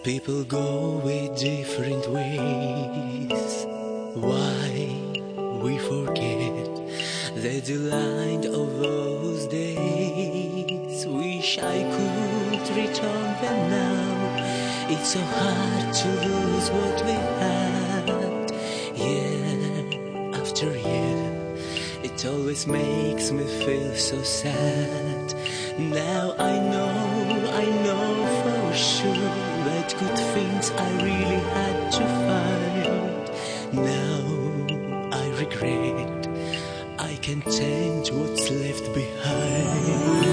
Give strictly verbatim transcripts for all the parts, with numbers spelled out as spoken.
People go with different ways. Why we forget the delight of those days? Wish I could return them now. It's so hard to lose what we had. Year after year, it always makes me feel so sad. Now I know, I know for sure that good things I really had to find. Now I regret I can't change what's left behind.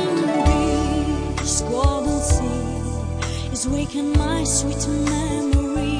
This golden sea is waking my sweet memories,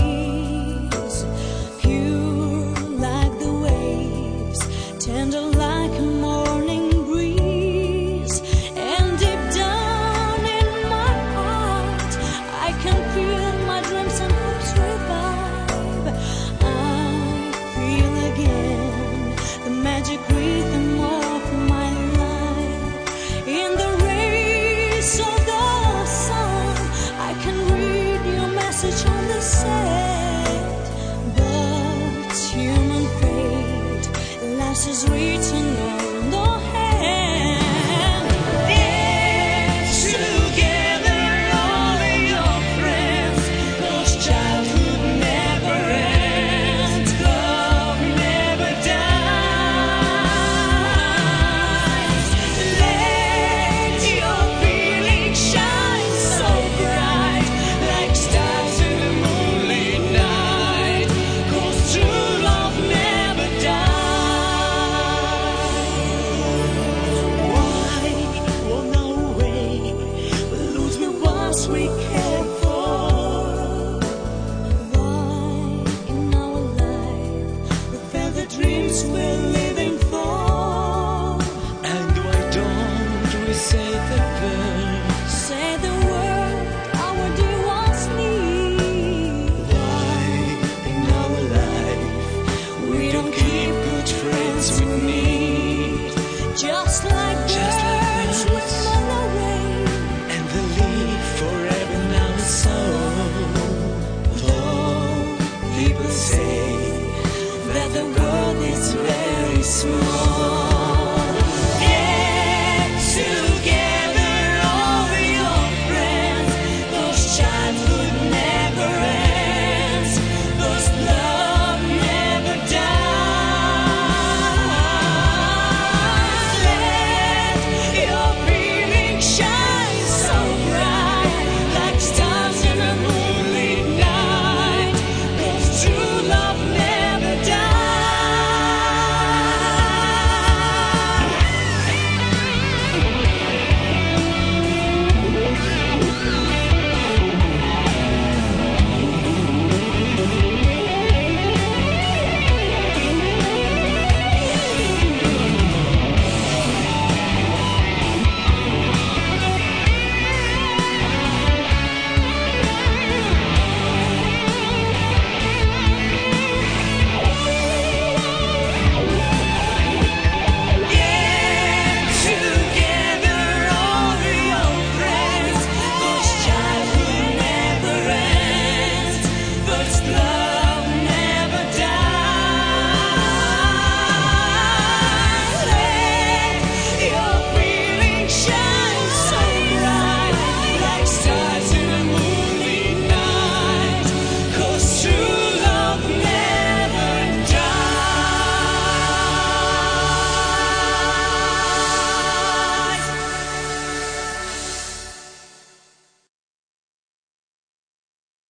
pure like the waves, tender like a morning breeze, and deep down in my heart I can feel my dreams and hopes revive. I feel again the magic rhythm of my life. In the rays of the sun I can read your message on the sand, but human fate last is written on the hand. Dance together all your friends, 'cause childhood never ends, love never dies. Let your feelings shine so bright, like stars in a moonlit night, 'cause true love never dies. Why run away? Lose me once we can.